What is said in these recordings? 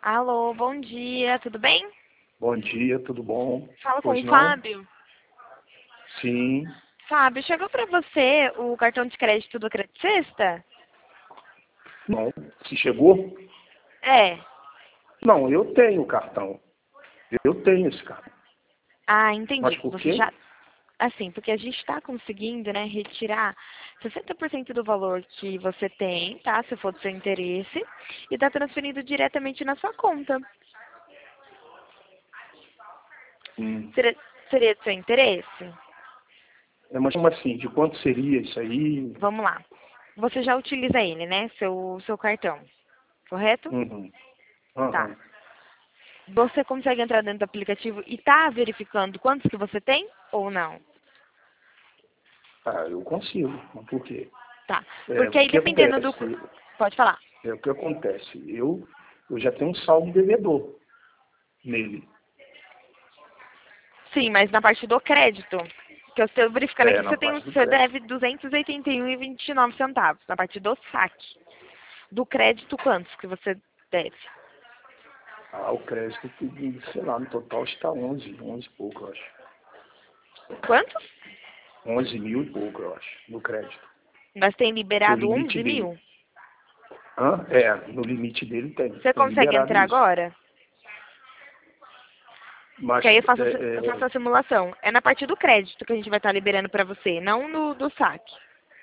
Alô, bom dia, tudo bem? Bom dia, tudo bom? Fala com Pois o não? Fábio. Sim. Fábio, chegou pra você o cartão de crédito do Crédito Sexta? Não. Se chegou? É. Não, eu tenho o cartão. Eu tenho esse cartão. Ah, Mas entendi. por Você quê? já... Assim, porque a gente está conseguindo, né, retirar 60% do valor que você tem, tá? Se for do seu interesse, e tá transferindo diretamente na sua conta. Hum. Seria do seu interesse? Mas como assim? De quanto seria isso aí? Vamos lá. Você já utiliza ele, né? Seu cartão, correto? Uhum. Tá. Aham. Você consegue entrar dentro do aplicativo e tá verificando quantos que você tem ou não? Ah, eu consigo. Mas por quê? Tá. É, Porque o aí que dependendo do... acontece? Pode falar. O que acontece? Eu já tenho um saldo devedor nele. Sim, mas na parte do crédito, que eu estou verificando aqui, Na parte do você crédito. deve 281,29 centavos na parte do saque. Do crédito, quantos que você deve? Ah, o crédito, sei lá, no total está 11 e pouco, eu acho. Quantos? 11 mil e pouco, eu acho, no crédito. Nós tem Que é o liberado limite 11 dele. mil. Hã? É, no limite dele Você tem consegue liberado entrar isso. agora? Mas Que aí eu faço a simulação. É na parte do crédito que a gente vai estar liberando para você, não no do saque.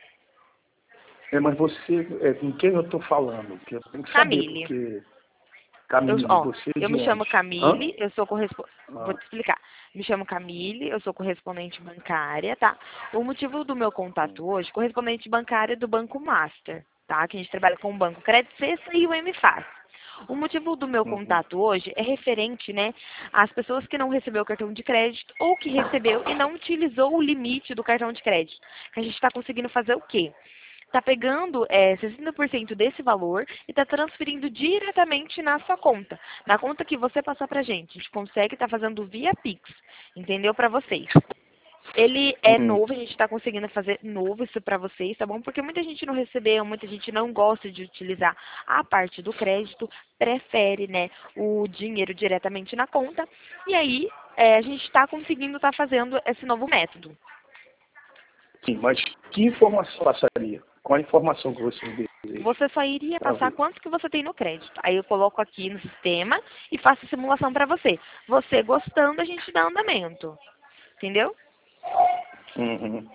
mas você, com quem eu estou falando? Que eu tenho que saber, Camille. porque Camille, você é Eu de me chamo onde? Hã? Camille, eu sou correspondente. Vou Ah, te explicar. Me chamo Camille, eu sou correspondente bancária, tá? O motivo do meu contato hoje, correspondente bancária do Banco Master, tá? Que a gente trabalha com o Banco Crédito Sexta e o MFAS. O motivo do meu uhum. contato hoje é referente, né, às pessoas que não recebeu o cartão de crédito ou que recebeu e não utilizou o limite do cartão de crédito. Que a gente está conseguindo fazer o quê? Está pegando 60% desse valor e está transferindo diretamente na sua conta. Na conta que você passar para a gente consegue estar fazendo via Pix, entendeu? Para vocês. Ele é Uhum. novo, a gente está conseguindo fazer novo isso para vocês, tá bom? Porque muita gente não recebeu, muita gente não gosta de utilizar a parte do crédito, prefere, né, o dinheiro diretamente na conta. E aí, a gente está conseguindo estar fazendo esse novo método. Sim, mas que informação passaria? Qual a informação que você deseja Você só iria para passar ver? quanto que você tem no crédito. Aí eu coloco aqui no sistema e faço a simulação para você. Você gostando, a gente dá andamento. Entendeu? Uhum.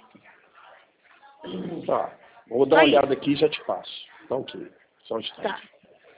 Tá, vou dar Só uma isso. olhada aqui e já te passo. Tá ok, só um Tá. instante.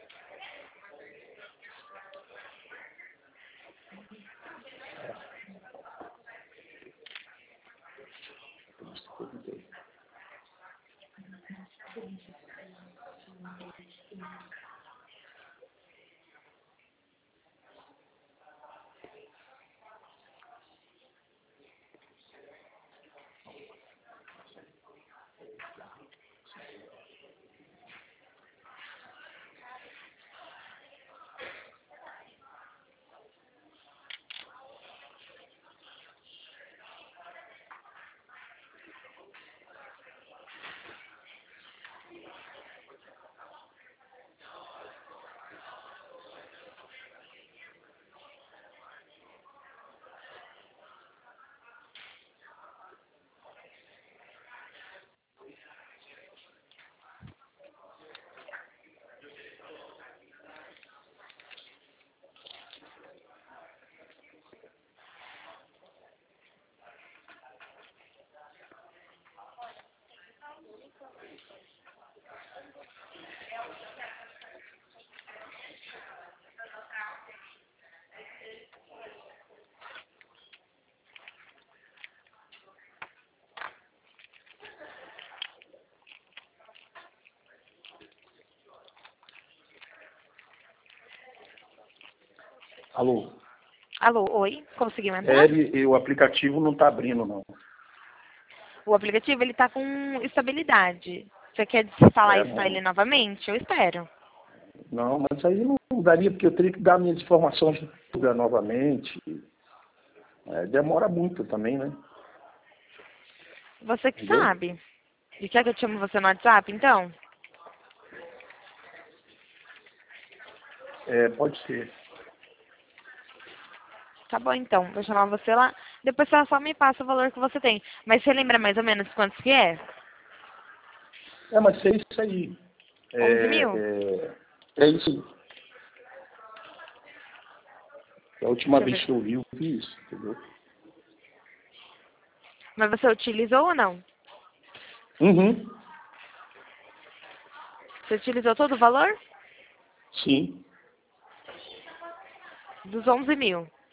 Alô? Alô, oi. Conseguiu entrar? O aplicativo não está abrindo, não. O aplicativo, ele tá com estabilidade. Você quer desinstalar É, isso para ele novamente? Eu espero. não, mas aí não daria, porque eu teria que dar minhas informações novamente. Demora muito também, né? Você que Entendeu? sabe. E quer que eu te chame você no WhatsApp, então? Pode ser. Tá bom, então. Vou chamar você lá. Depois você só me passa o valor que você tem. Mas você lembra mais ou menos quantos que é? Mas é isso aí. 11 mil? É isso aí. A última Deixa eu vez ver. que eu vi isso, entendeu? Mas você utilizou ou não? Uhum. Você utilizou todo o valor? Sim. Dos 11 mil.